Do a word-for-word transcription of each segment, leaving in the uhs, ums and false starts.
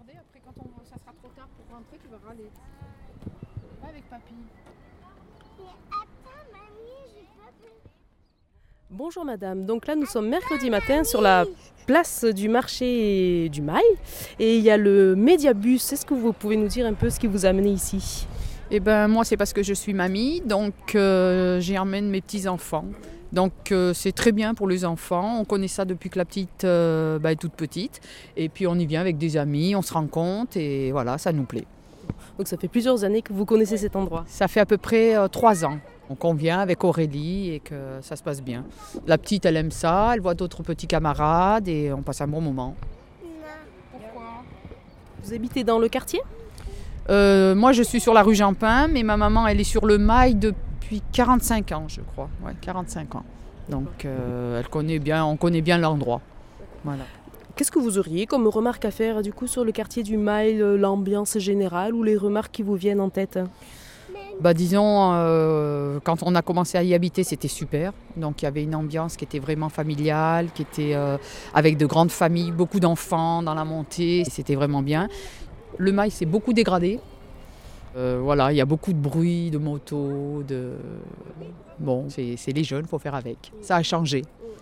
regarder, après quand on, ça sera trop tard pour rentrer, tu vas râler. Va avec papy. Mais attends, mamie, j'ai pas pu. Bonjour madame, donc là nous sommes mercredi matin sur la place du marché du Mail et il y a le Mediabus. Est-ce que vous pouvez nous dire un peu ce qui vous a amené ici ? Eh ben moi c'est parce que je suis mamie, donc euh, j'y emmène mes petits-enfants. Donc euh, c'est très bien pour les enfants, on connaît ça depuis que la petite euh, bah, est toute petite. Et puis on y vient avec des amis, on se rencontre et voilà, ça nous plaît. Donc ça fait plusieurs années que vous connaissez cet endroit. Ça fait à peu près euh, trois ans. Donc on vient avec Aurélie et que ça se passe bien. La petite elle aime ça, elle voit d'autres petits camarades et on passe un bon moment. Non. Pourquoi ? Vous habitez dans le quartier ? Euh, moi, je suis sur la rue Jean-Pin, mais ma maman, elle est sur le Mail depuis quarante-cinq ans, je crois. Ouais, quarante-cinq ans. Donc, euh, elle connaît bien, on connaît bien l'endroit. Voilà. Qu'est-ce que vous auriez comme remarque à faire du coup sur le quartier du Mail, l'ambiance générale ou les remarques qui vous viennent en tête ? Bah, disons, euh, quand on a commencé à y habiter, c'était super. Donc, il y avait une ambiance qui était vraiment familiale, qui était euh, avec de grandes familles, beaucoup d'enfants dans la montée. C'était vraiment bien. Le Mail s'est beaucoup dégradé. Euh, voilà, il y a beaucoup de bruit, de motos, de... Bon, c'est, c'est les jeunes, il faut faire avec. Ça a changé.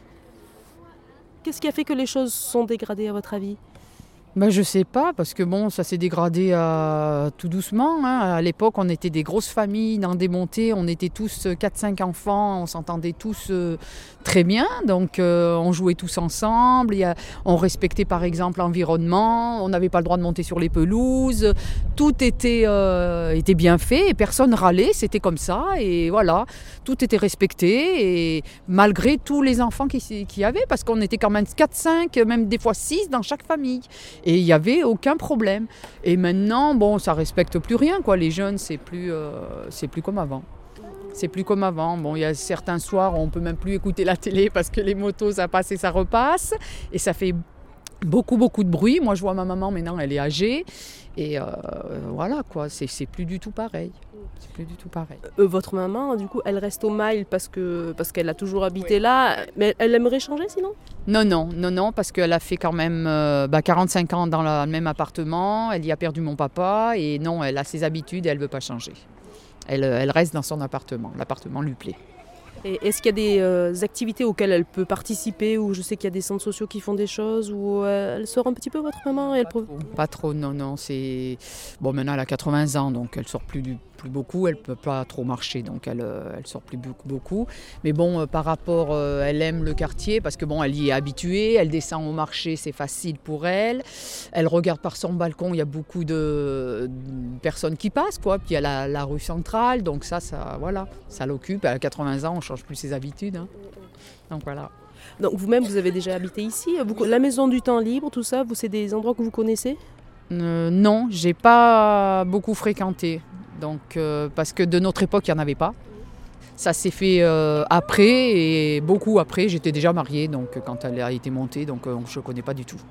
Qu'est-ce qui a fait que les choses sont dégradées à votre avis ? Ben, je sais pas, parce que bon, ça s'est dégradé euh, tout doucement. Hein. À l'époque, on était des grosses familles dans des montées, on était tous quatre cinq enfants, on s'entendait tous euh, très bien, donc euh, on jouait tous ensemble, y a, on respectait par exemple l'environnement, on n'avait pas le droit de monter sur les pelouses, tout était, euh, était bien fait et personne râlait, c'était comme ça, et voilà, tout était respecté, et malgré tous les enfants qu'il y avait, parce qu'on était quand même quatre cinq, même des fois six dans chaque famille. Et il n'y avait aucun problème. Et maintenant, bon, ça ne respecte plus rien, quoi. Les jeunes, c'est plus, euh, c'est plus comme avant. C'est plus comme avant. Bon, il y a certains soirs où on ne peut même plus écouter la télé parce que les motos, ça passe et ça repasse. Et ça fait beaucoup, beaucoup de bruit. Moi, je vois ma maman, maintenant, elle est âgée. Et euh, voilà, quoi. C'est, c'est plus du tout pareil. C'est plus du tout pareil. Euh, votre maman, du coup, elle reste au Mail parce que parce qu'elle a toujours habité oui. là. Mais elle aimerait changer, sinon ? Non, non, non, non, parce qu'elle a fait quand même euh, bah, quarante-cinq ans dans le même appartement. Elle y a perdu mon papa. Et non, elle a ses habitudes et elle ne veut pas changer. Elle, elle reste dans son appartement. L'appartement lui plaît. Et est-ce qu'il y a des euh, activités auxquelles elle peut participer, ou je sais qu'il y a des centres sociaux qui font des choses, ou euh, elle sort un petit peu, votre maman elle... Pas trop, pas trop, non, non. C'est... Bon, maintenant elle a quatre-vingts ans, donc elle sort plus, du, plus beaucoup, elle ne peut pas trop marcher, donc elle euh, elle sort plus beaucoup, beaucoup. Mais bon, euh, par rapport, euh, elle aime le quartier, parce que bon, elle y est habituée, elle descend au marché, c'est facile pour elle. Elle regarde par son balcon, il y a beaucoup de, de personnes qui passent, quoi. Puis il y a la, la rue centrale, donc ça, ça, voilà, ça l'occupe. Elle a quatre-vingts ans, on ne change plus ses habitudes. Hein. Donc voilà. Donc vous-même, vous avez déjà habité ici. Vous, la maison du temps libre, tout ça, vous, c'est des endroits que vous connaissez ? euh, Non, je n'ai pas beaucoup fréquenté. Donc, euh, parce que de notre époque, il n'y en avait pas. Ça s'est fait euh, après, et beaucoup après. J'étais déjà mariée donc, quand elle a été montée, donc euh, je ne connais pas du tout.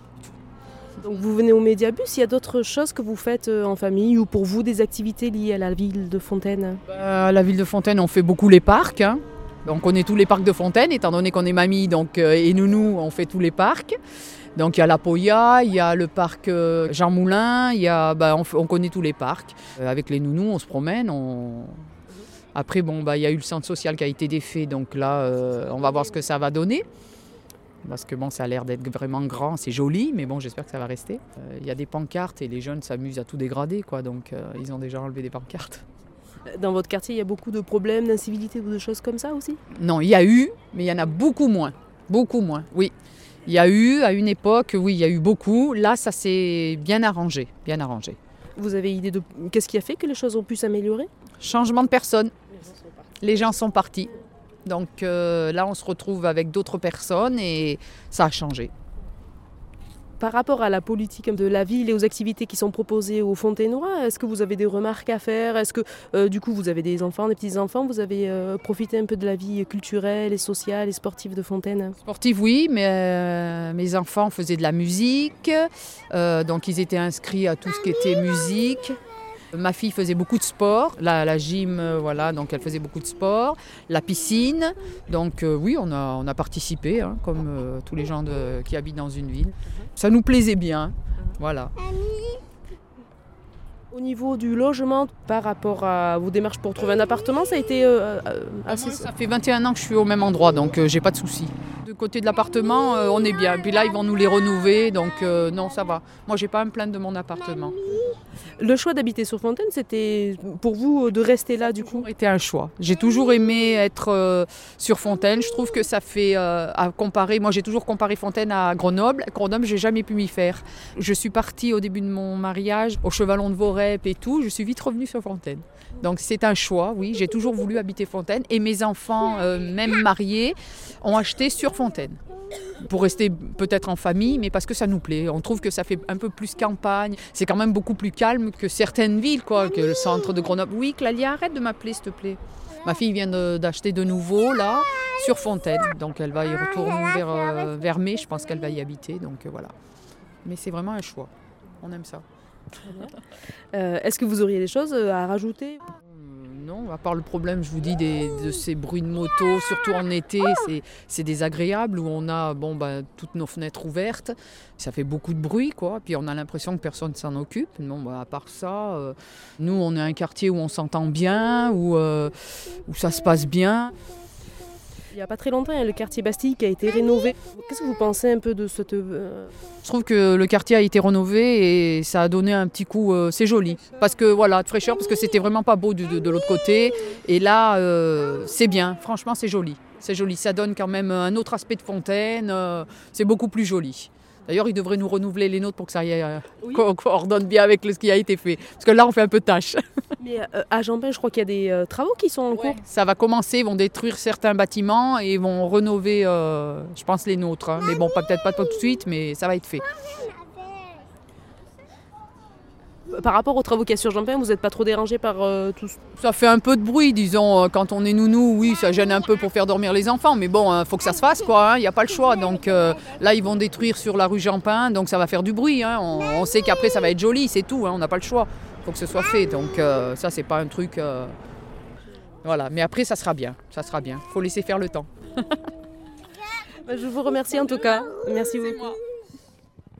Donc vous venez au Mediabus, il y a d'autres choses que vous faites en famille, ou pour vous des activités liées à la ville de Fontaine ? euh, À la ville de Fontaine, on fait beaucoup les parcs. Hein. On connaît tous les parcs de Fontaine, étant donné qu'on est mamie donc, euh, et nounou, on fait tous les parcs. Donc il y a la Poya, il y a le parc euh, Jean Moulin, il y a, bah, on, on connaît tous les parcs. Euh, avec les nounous, on se promène. On... Après, bon, bah, il y a eu le centre social qui a été défait, donc là, euh, on va voir ce que ça va donner. Parce que bon, ça a l'air d'être vraiment grand, c'est joli, mais bon, j'espère que ça va rester. Euh, il y a des pancartes et les jeunes s'amusent à tout dégrader, quoi, donc euh, ils ont déjà enlevé des pancartes. Dans votre quartier, il y a beaucoup de problèmes, d'incivilité ou de choses comme ça aussi ? Non, il y a eu, mais il y en a beaucoup moins. Beaucoup moins, oui. Il y a eu, à une époque, oui, il y a eu beaucoup. Là, ça s'est bien arrangé, bien arrangé. Vous avez idée de qu'est-ce qui a fait que les choses ont pu s'améliorer ? Changement de personnes. Les gens sont partis. Donc euh, là, on se retrouve avec d'autres personnes et ça a changé. Par rapport à la politique de la ville et aux activités qui sont proposées aux Fontainois, est-ce que vous avez des remarques à faire ? Est-ce que euh, du coup vous avez des enfants, des petits-enfants, vous avez euh, profité un peu de la vie culturelle et sociale et sportive de Fontaine ? Sportive, oui, mais euh, mes enfants faisaient de la musique, euh, donc ils étaient inscrits à tout ce qui était musique. Ma fille faisait beaucoup de sport, la, la gym, euh, voilà, donc elle faisait beaucoup de sport, la piscine, donc euh, oui, on a, on a participé, hein, comme euh, tous les gens de, qui habitent dans une ville. Ça nous plaisait bien, voilà. Au niveau du logement, par rapport à vos démarches pour trouver un appartement, ça a été euh, euh, assez... Moi, ça fait vingt et un ans que je suis au même endroit, donc euh, j'ai pas de soucis. Du côté de l'appartement, euh, on est bien. Puis là, ils vont nous les renouveler, donc euh, non, ça va. Moi, j'ai pas à me plaindre de mon appartement. Le choix d'habiter sur Fontaine, c'était pour vous de rester là du coup? C'était un choix. J'ai toujours aimé être euh, sur Fontaine. Je trouve que ça fait euh, à comparer. Moi, j'ai toujours comparé Fontaine à Grenoble. Grenoble, j'ai jamais pu m'y faire. Je suis partie au début de mon mariage au Chevalon de Vorep et tout. Je suis vite revenue sur Fontaine. Donc c'est un choix, oui. J'ai toujours voulu habiter Fontaine et mes enfants, euh, même mariés, ont acheté sur Fontaine. Pour rester peut-être en famille, mais parce que ça nous plaît. On trouve que ça fait un peu plus campagne. C'est quand même beaucoup plus calme que certaines villes, quoi, que le centre de Grenoble. Oui, Clalia, arrête de m'appeler, s'il te plaît. Ma fille vient de, d'acheter de nouveau, là, sur Fontaine. Donc elle va y retourner vers, euh, vers mai. Je pense qu'elle va y habiter, donc euh, voilà. Mais c'est vraiment un choix. On aime ça. Euh, Est-ce que vous auriez des choses à rajouter? Non, à part le problème, je vous dis, des, de ces bruits de moto, surtout en été, c'est, c'est désagréable, où on a bon, bah, toutes nos fenêtres ouvertes, ça fait beaucoup de bruit, quoi, puis on a l'impression que personne ne s'en occupe. Bon, bah, à part ça, euh, nous, on est un quartier où on s'entend bien, où, euh, où ça se passe bien. Il n'y a pas très longtemps, il y a le quartier Bastille qui a été rénové. Qu'est-ce que vous pensez un peu de cette... Euh... Je trouve que le quartier a été rénové et ça a donné un petit coup, euh, c'est joli. Parce que voilà, de fraîcheur, parce que c'était vraiment pas beau de, de, de l'autre côté. Et là, euh, c'est bien, franchement, c'est joli. C'est joli, ça donne quand même un autre aspect de Fontaine, euh, c'est beaucoup plus joli. D'ailleurs, ils devraient nous renouveler les nôtres pour que ça y aille, euh, oui. qu'on coordonne bien avec ce qui a été fait. Parce que là, on fait un peu tâche. Mais euh, à Jampin, je crois qu'il y a des euh, travaux qui sont en cours. Ouais, ça va commencer, ils vont détruire certains bâtiments et vont rénover, euh, je pense, les nôtres. Hein. Mais bon, pas, peut-être pas tout de suite, mais ça va être fait. Par rapport aux travaux qu'il y a sur Jampin, vous n'êtes pas trop dérangé par euh, tout ça? Ça fait un peu de bruit, disons. Quand on est nounou, oui, ça gêne un peu pour faire dormir les enfants. Mais bon, il hein, faut que ça se fasse, quoi. Il hein, n'y a pas le choix. Donc euh, là, ils vont détruire sur la rue Jampin, donc ça va faire du bruit. Hein. On, on sait qu'après, ça va être joli, c'est tout. Hein, on n'a pas le choix. Il faut que ce soit fait. Donc euh, ça, c'est pas un truc... Euh... Voilà. Mais après, ça sera bien. Ça sera bien. Il faut laisser faire le temps. Je vous remercie en tout cas. Merci beaucoup.